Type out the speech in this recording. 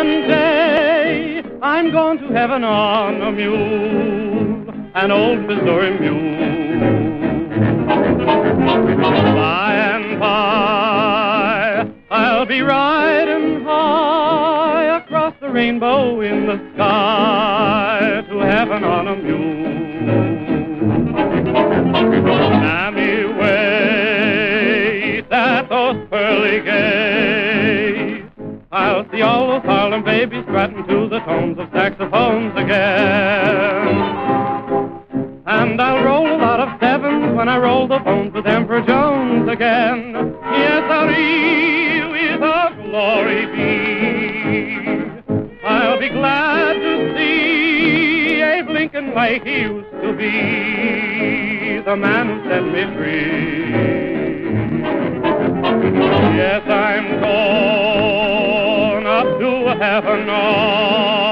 one day I'm going to heaven on a mule, an old Missouri mule. By and by I'll be riding high across the rainbow in the sky to heaven on a mule. Mammy waits at those pearly gates. I'll see all those Harlem babies strutting to the tones of saxophones again. And I'll roll a lot of sevens when I roll the bones with Emperor Jones again. Yes, I'll be with a glory be. I'll be glad to see Abe Lincoln like he used to be, the man who set me free. Yes, I'm going up to heaven.